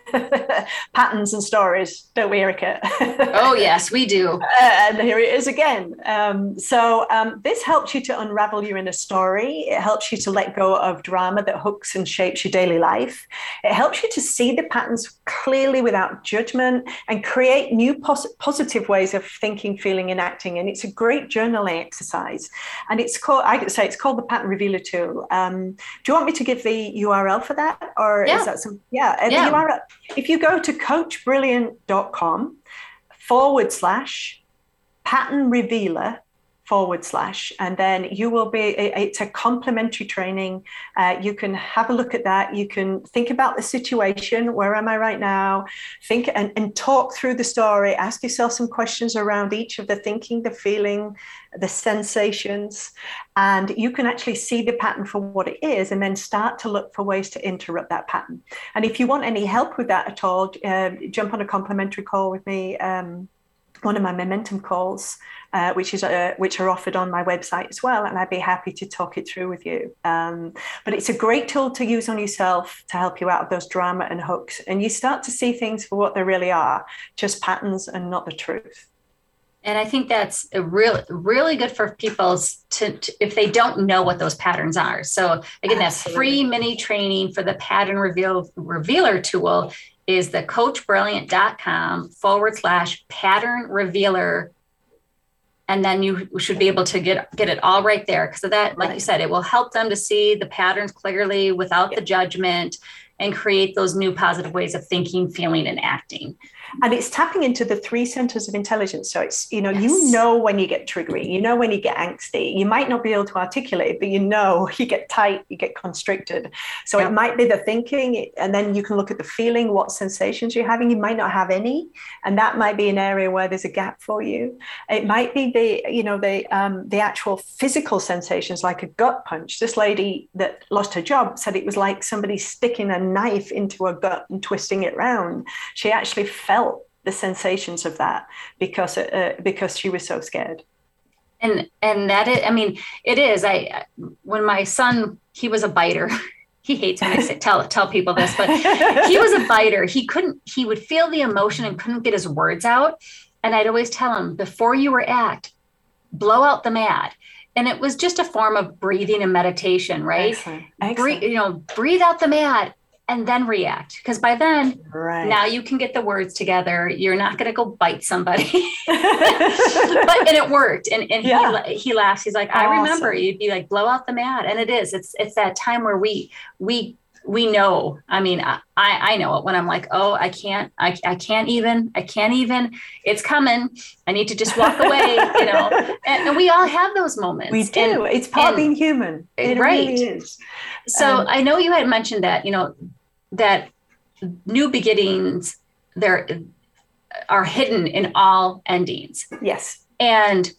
patterns and stories, don't we, Erica? Oh, yes, we do. Uh, and here it is again. Um, so um, this helps you to unravel your inner story. It helps you to let go of drama that hooks and shapes your daily life. It helps you to see the patterns clearly without judgment and create new pos- positive ways of thinking, feeling, and acting. And it's a great journaling exercise. And it's called, I could say it's called the Pattern Revealer Tool. Um, do you want me to give the U R L for that? Or yeah. is that some, yeah, yeah. the U R L. If you go to coachbrilliant.com forward slash pattern revealer forward slash, and then you will be, it's a complimentary training. Uh, you can have a look at that. You can think about the situation. Where am I right now? Think and, and talk through the story. Ask yourself some questions around each of the thinking, the feeling, the sensations, and you can actually see the pattern for what it is and then start to look for ways to interrupt that pattern. And if you want any help with that at all, uh, jump on a complimentary call with me, um, one of my momentum calls, uh, which is uh, which are offered on my website as well, and I'd be happy to talk it through with you. Um, but it's a great tool to use on yourself to help you out of those drama and hooks, and you start to see things for what they really are, just patterns and not the truth. And I think that's a real, really good for people to, to, if they don't know what those patterns are. So again, that's free mini training for the Pattern Reveal, Revealer tool is the coachbrilliant.com forward slash pattern revealer. And then you should be able to get, get it all right there. Because of that, like right. you said, it will help them to see the patterns clearly without yeah. the judgment and create those new positive ways of thinking, feeling, and acting. And it's tapping into the three centers of intelligence. So it's, you know, yes. you know when you get triggery, you know when you get angsty. You might not be able to articulate, but you know you get tight, you get constricted. So yeah. it might be the thinking, and then you can look at the feeling, what sensations you're having. You might not have any, and that might be an area where there's a gap for you. It might be the, you know, the um, the actual physical sensations, like a gut punch. This lady that lost her job said it was like somebody sticking a knife into her gut and twisting it round. She actually felt the sensations of that because uh, because she was so scared. And and that is, I mean, it is. I when my son, he was a biter. He hates when I say, tell tell people this, but he was a biter. He couldn't. He would feel the emotion and couldn't get his words out. And I'd always tell him, before you react, blow out the mad. And it was just a form of breathing and meditation, right? Excellent. Excellent. Breathe, you know, breathe out the mad. And then react, because by then, right. now you can get the words together. You're not going to go bite somebody, but and it worked. And and yeah. he he laughs. He's like, I awesome. remember. You'd be like, blow out the mad, and it is. It's it's that time where we we we know. I mean, I I know it when I'm like, oh, I can't, I I can't even, I can't even. It's coming. I need to just walk away. You know, and, and we all have those moments. We do. And, it's part and, of being human. It right. really is. So um, I know you had mentioned that, you know, that new beginnings there are hidden in all endings. Yes. And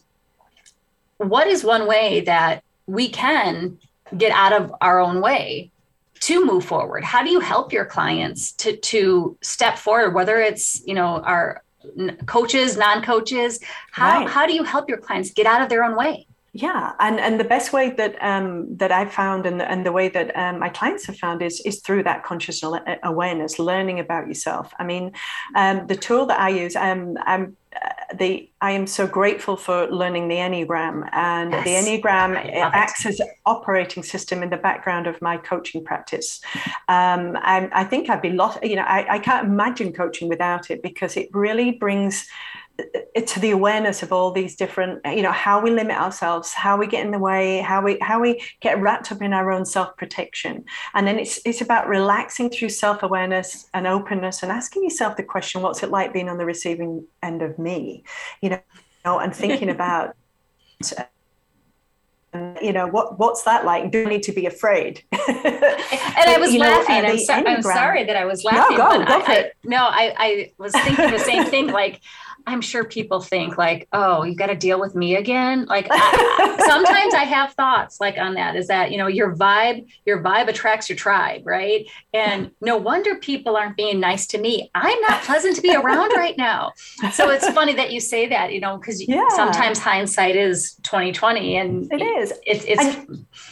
what is one way that we can get out of our own way to move forward? How do you help your clients to to step forward, whether it's, you know, our coaches, non-coaches? How right. how do you help your clients get out of their own way? Yeah, and, and the best way that um, that I've found and, and the way that um, my clients have found is is through that conscious awareness, learning about yourself. I mean, um, the tool that I use, um, I'm uh, the I am so grateful for learning the Enneagram, and yes. the Enneagram acts as an operating system in the background of my coaching practice. Um, and I think I'd be lost. You know, I, I can't imagine coaching without it, because it really brings to the awareness of all these different, you know, how we limit ourselves, how we get in the way, how we how we get wrapped up in our own self-protection. And then it's it's about relaxing through self-awareness and openness and asking yourself the question, what's it like being on the receiving end of me? You know, and thinking about you know, what what's that like? Do I need to be afraid? And I was you laughing. Know, I'm, so, I'm sorry that I was laughing. No, go, go I, for it. I, no, I, I was thinking the same thing. Like, I'm sure people think like, oh, you got to deal with me again. Like I, sometimes I have thoughts like on that, is that, you know, your vibe, your vibe attracts your tribe. Right. And no wonder people aren't being nice to me. I'm not pleasant to be around right now. So it's funny that you say that, you know, because yeah. sometimes hindsight is twenty twenty, and it is. It, it's, and-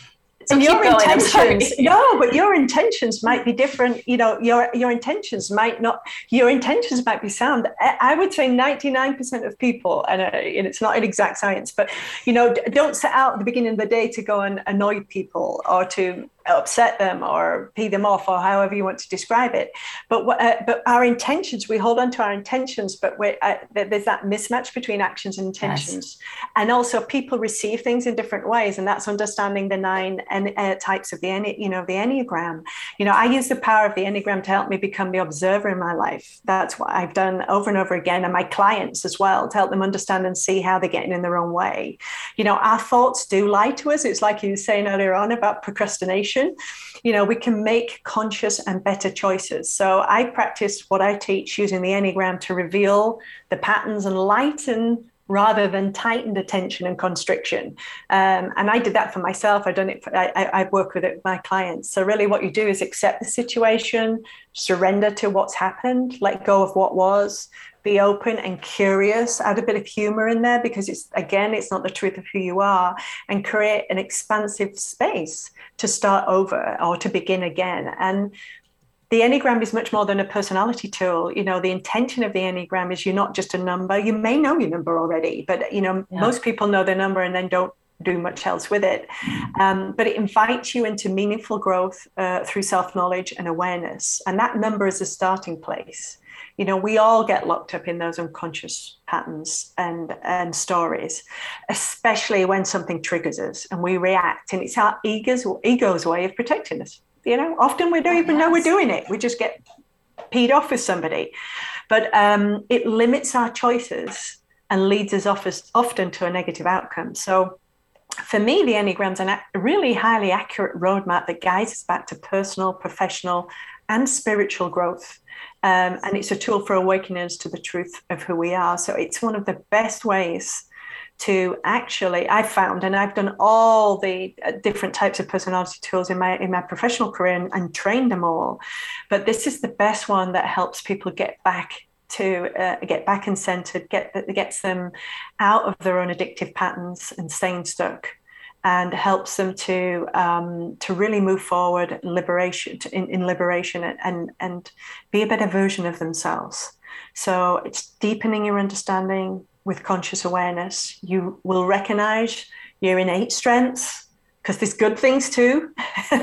So and keep your going. intentions, no, but your intentions might be different. You know, your your intentions might not. Your intentions might be sound. I would say ninety-nine percent of people, and, uh, and it's not an exact science, but you know, don't set out at the beginning of the day to go and annoy people or to upset them or pee them off or however you want to describe it. But uh, but our intentions, we hold on to our intentions, but we're, uh, there's that mismatch between actions and intentions. Yes. And also people receive things in different ways, and that's understanding the nine and uh, types of the you know the Enneagram. You know, I use the power of the Enneagram to help me become the observer in my life. That's what I've done over and over again, and my clients as well, to help them understand and see how they're getting in their own way. You know, our thoughts do lie to us. It's like you were saying earlier on about procrastination. You know, we can make conscious and better choices. So I practice what I teach using the Enneagram to reveal the patterns and lighten rather than tighten the tension and constriction. Um, and I did that for myself. I've done it. For, I, I work with it with my clients. So really what you do is accept the situation, surrender to what's happened, let go of what was, be open and curious, add a bit of humor in there, because it's, again, it's not the truth of who you are, and create an expansive space to start over or to begin again. And the Enneagram is much more than a personality tool. You know, the intention of the Enneagram is you're not just a number. You may know your number already, but, you know, yeah. most people know their number and then don't do much else with it. Um, but it invites you into meaningful growth uh, through self-knowledge and awareness. And that number is a starting place. You know, we all get locked up in those unconscious patterns and, and stories, especially when something triggers us and we react. And it's our ego's, ego's way of protecting us. You know, often we don't even know we're doing it. We just get peed off with somebody. But um, it limits our choices and leads us off as, often to a negative outcome. So for me, the Enneagram's a really highly accurate roadmap that guides us back to personal, professional, and spiritual growth. Um, and it's a tool for awakening us to the truth of who we are. So it's one of the best ways to actually, I've found, and I've done all the different types of personality tools in my in my professional career and, and trained them all. But this is the best one that helps people get back to uh, get back and centered, get gets them out of their own addictive patterns and staying stuck, and helps them to um, to really move forward in liberation, in, in liberation, and and be a better version of themselves. So it's deepening your understanding with conscious awareness. You will recognize your innate strengths, because there's good things too.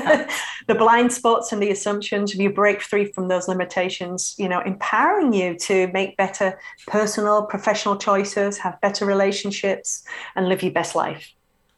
The blind spots and the assumptions, you break free from those limitations, you know, empowering you to make better personal, professional choices, have better relationships, and live your best life.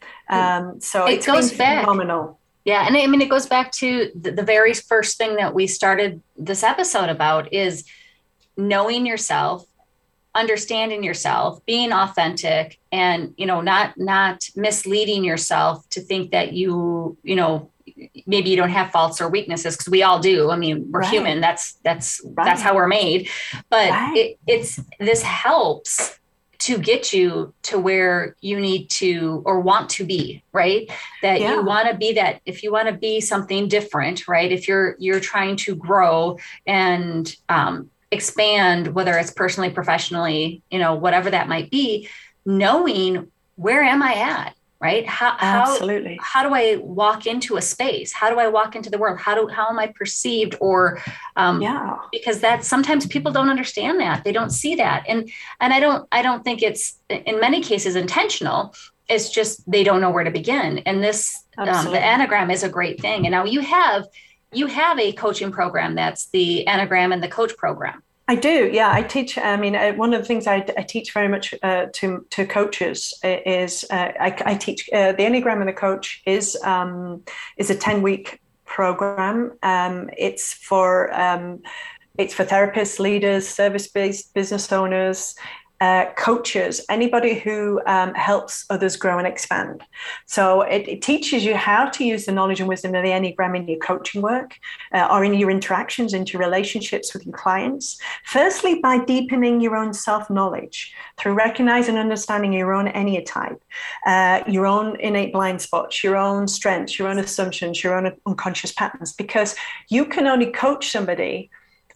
Um, so it it's goes been back. phenomenal. Yeah. And I mean, it goes back to the, the very first thing that we started this episode about is knowing yourself, understanding yourself, being authentic, and, you know, not, not misleading yourself to think that you, you know, maybe you don't have faults or weaknesses, because we all do. I mean, we're right. human. That's, that's, right. that's how we're made. But right. it, it's, this helps to get you to where you need to or want to be, right? That yeah. you want to be that, if you want to be something different, right? If you're, you're trying to grow and, um, expand, whether it's personally, professionally, you know, whatever that might be, knowing where am I at, right? How, Absolutely. how, how do I walk into a space? How do I walk into the world? How do, how am I perceived? Or, um, yeah, because that sometimes people don't understand that. They don't see that. And, and I don't, I don't think it's in many cases intentional. It's just, they don't know where to begin. And this, um, the Enneagram is a great thing. And now you have, You have a coaching program that's the Enneagram and the Coach program. I do, yeah. I teach. I mean, uh, one of the things I, I teach very much uh, to to coaches is uh, I, I teach uh, the Enneagram and the Coach is um, is a ten week program. Um, it's for um, it's for therapists, leaders, service based business owners. Uh, coaches, anybody who um, helps others grow and expand. So it, it teaches you how to use the knowledge and wisdom of the Enneagram in your coaching work uh, or in your interactions, into relationships with your clients. Firstly, by deepening your own self-knowledge through recognizing and understanding your own Enneatype, uh, your own innate blind spots, your own strengths, your own assumptions, your own unconscious patterns, because you can only coach somebody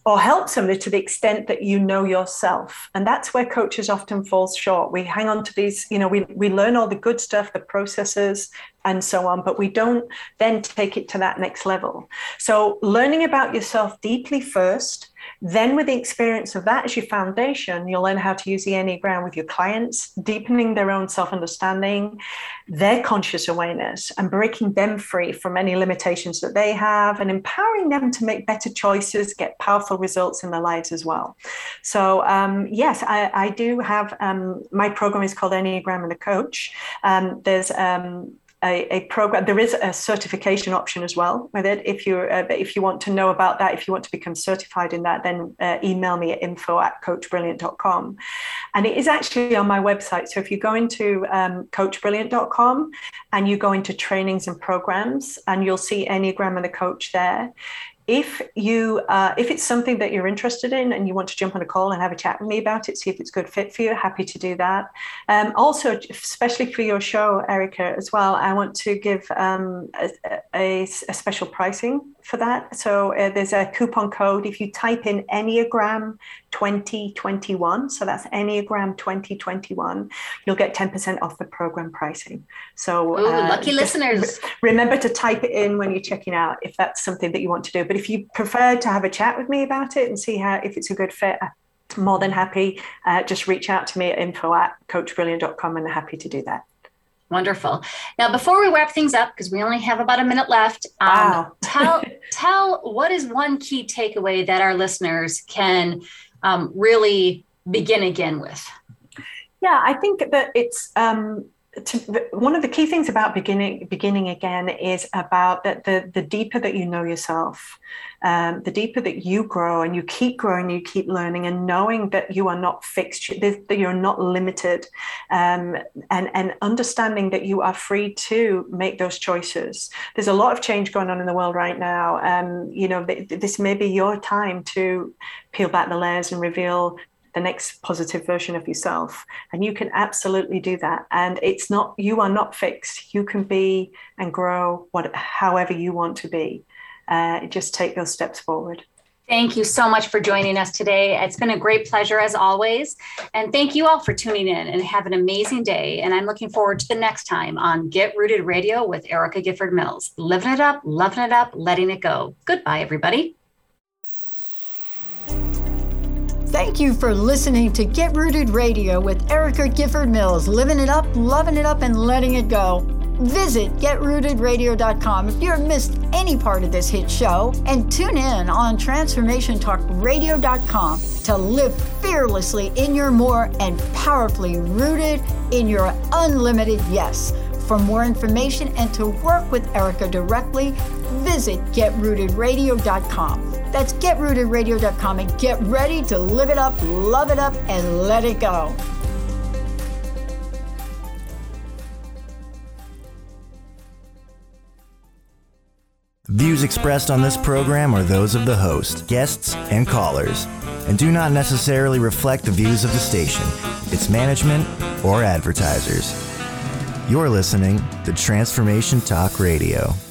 or help somebody to the extent that you know yourself. And that's where coaches often fall short. We hang on to these, you know, we, we learn all the good stuff, the processes and so on, but we don't then take it to that next level. So learning about yourself deeply first, then with the experience of that as your foundation, you'll learn how to use the Enneagram with your clients, deepening their own self-understanding, their conscious awareness, and breaking them free from any limitations that they have, and empowering them to make better choices, get powerful results in their lives as well. So um, yes, I, I do have, um, my program is called Enneagram and the Coach. Um, there's um, A, a program. There is a certification option as well with it. If you uh, if you want to know about that, if you want to become certified in that, then uh, email me at info at coach brilliant dot com. And it is actually on my website. So if you go into um, coach brilliant dot com and you go into trainings and programs, and you'll see Enneagram and the Coach there. If you, uh, if it's something that you're interested in and you want to jump on a call and have a chat with me about it, see if it's a good fit for you, happy to do that. Um, also, especially for your show, Erica, as well, I want to give um, a, a, a special pricing for that. So uh, there's a coupon code. If you type in Enneagram twenty twenty-one, so that's Enneagram twenty twenty-one, you'll get ten percent off the program pricing. So Ooh, uh, lucky listeners. Re- remember to type it in when you're checking out if that's something that you want to do. But if you prefer to have a chat with me about it and see how if it's a good fit, I'm more than happy. Uh, just reach out to me at info at coach brilliant dot com, and I'm happy to do that. Wonderful. Now, before we wrap things up, because we only have about a minute left, um, wow. tell tell what is one key takeaway that our listeners can um, really begin again with? Yeah, I think that it's um, to, one of the key things about beginning beginning again is about that the the deeper that you know yourself, um, the deeper that you grow and you keep growing, you keep learning, and knowing that you are not fixed, that you're not limited, um, and and understanding that you are free to make those choices. There's a lot of change going on in the world right now. Um, you know, this may be your time to peel back the layers and reveal the next positive version of yourself. And you can absolutely do that. And it's not, you are not fixed. You can be and grow what, however you want to be. Uh, just take those steps forward. Thank you so much for joining us today. It's been a great pleasure as always. And thank you all for tuning in, and have an amazing day. And I'm looking forward to the next time on Get Rooted Radio with Erica Gifford Mills. Living it up, loving it up, letting it go. Goodbye, everybody. Thank you for listening to Get Rooted Radio with Erica Gifford Mills, living it up, loving it up, and letting it go. Visit get rooted radio dot com if you've missed any part of this hit show, and tune in on transformation talk radio dot com to live fearlessly in your more and powerfully rooted in your unlimited yes. For more information and to work with Erica directly, visit get rooted radio dot com. That's get rooted radio dot com, and get ready to live it up, love it up, and let it go. Views expressed on this program are those of the host, guests, and callers, and do not necessarily reflect the views of the station, its management, or advertisers. You're listening to Transformation Talk Radio.